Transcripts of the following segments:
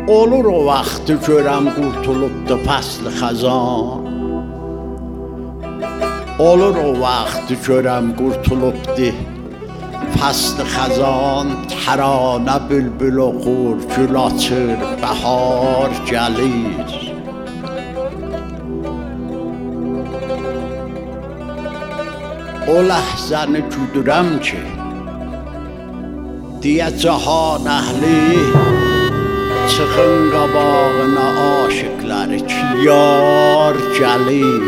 Olur o vaxtı görəm qurtulubdu paslı xazan. Olur o vaxtı görəm qurtulubdu faslı xazan. Təranə bülbül oxur, gül açır, bəhar gəlir. O ləhzəni güdürəm ki, deyə cahan əhli, çıxın qabağına aşıqları ki, yar gəlir.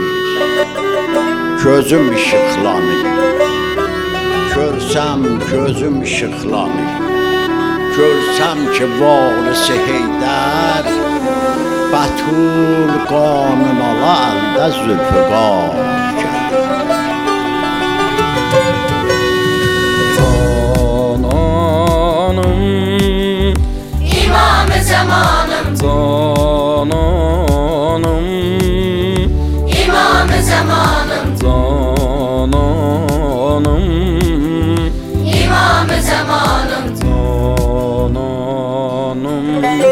Gözüm işıqlanır, görsəm gözüm işıqlanır. Görsəm ki, varisi Heydər Bətul qanun ala əldə Zülfüqar gəlir. Cananım, İmam-ı Zamanım, cananım, İmam-ı Zamanım, cananım, İmam-ı Zamanım, cananım.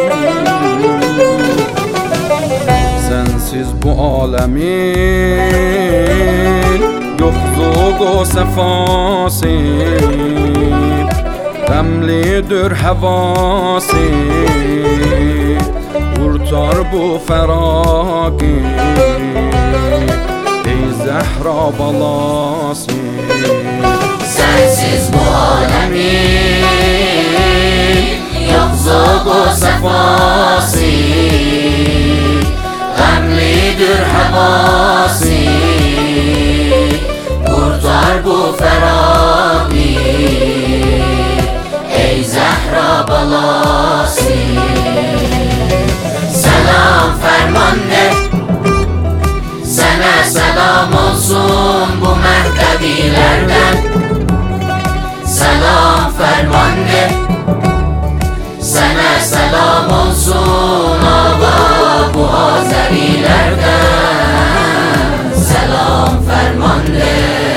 Sensiz bu alemin yok zog o sefası, Qəmlidir həvası, qurtar bu fəraqi, ey Zəhra balası. sensiz bu alemin yok zogu sefası, Qəmlidir həvası, kurtar bu feraqi, ey Zəhra balası. Selam ferman de, sana selam olsun bu mehdevilerden. Selam ferman de, sana selam olsun ağa bu Azerilerden. Selam ferman de.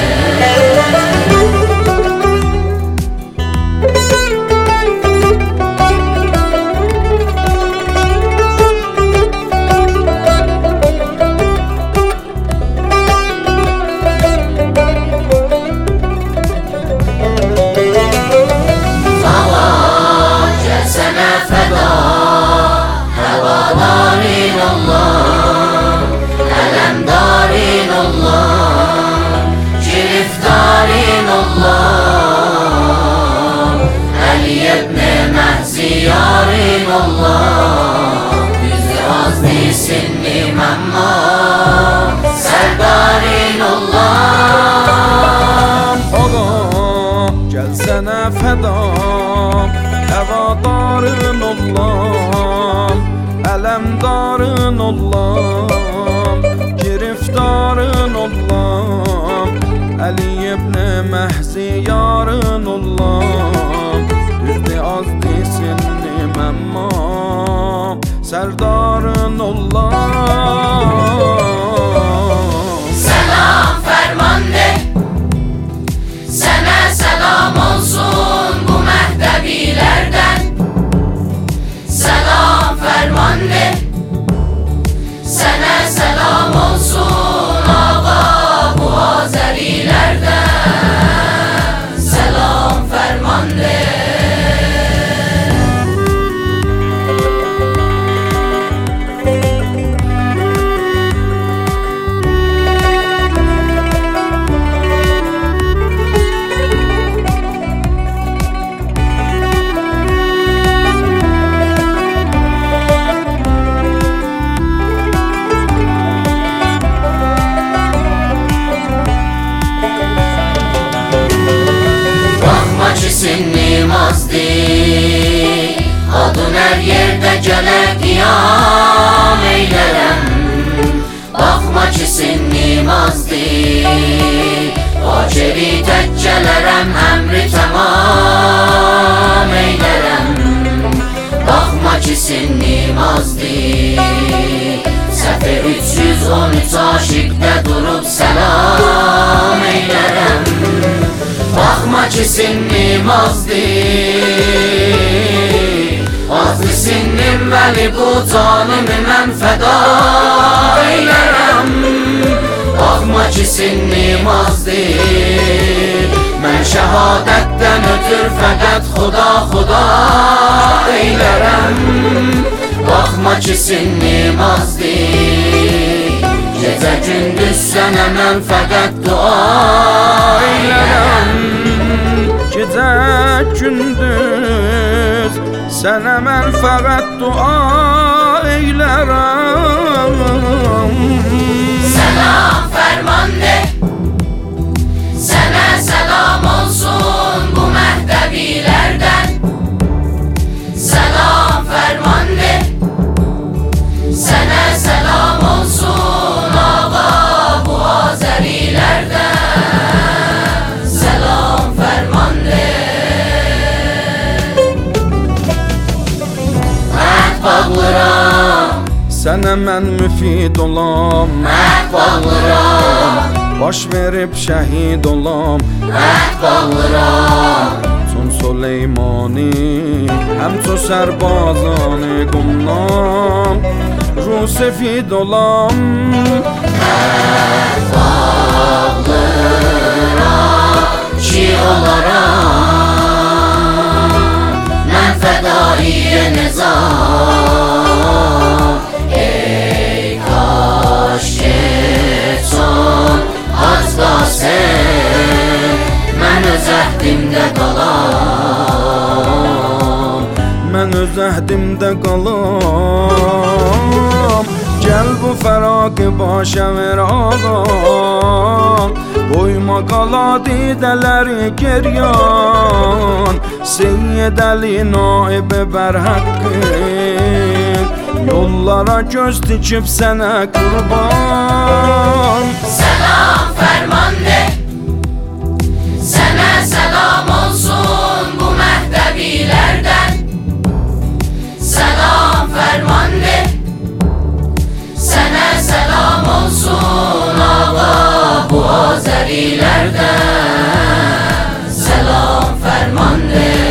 Gelsene fedam, hevadarın olam, elemdarın olam, giriftarın olam, Ali ibn Mehzi yarın olam. Düzdü az desindim emma serdarın olam. Selam ferman de, sana selam olsun bu mehdevilerden. Selam ferman de, sana selam olsun ağa bu Azerilerden. Selam ferman de. Sinmazdı, adın her yerde gələ qiyam eylərəm. Baxma ki sinmazdı, aceri tək gələrəm, əmri tamam eylərəm. Baxma ki sinmazdı, səfə 313 aşiqdə durub səlam eylərəm. Bakma ki sinmazdı, Nazlı sinnim vəli bu canımı mən fəda eylərəm. Baxma ki sinnim azdır, mən şəhadətdən ötür fəqət xuda eylərəm. Baxma ki sinnim azdır, gecə gündüz sənə mən fəqət dua eylərəm. Gecə gündüz sənə mən fəqət dua eylərəm. Selam ferman de, sənə selam olsun bu məhdəbilərdən. Selam ferman de, sənə selam olsun ağa bu Azərilərdən. Selam ferman de. Əhd bağlıram, Sənə mən müfid olam, əhd bağlıram, baş verib şəhid olam. əhd bağlıram. Çون Süleymani həmço sərbazanı qumdan ruh sefid olam. Ki olaram mən fədaiyə nizam. Ey kaş geçon az qalsın, mən öz əhdimdə qalam. Mən öz əhdimdə qalam. Gəl bu fəraqı başa ver ağam, qoyma qala didələri geryan. Seyyid Əli Naib Bərhaqqın yollara göz dikib sənə qurban. Selam ferman de, sənə selam olsun bu məhdəbilərdən. Selam ferman de, sənə selam olsun ağa bu Azərilərdən. Selam ferman de.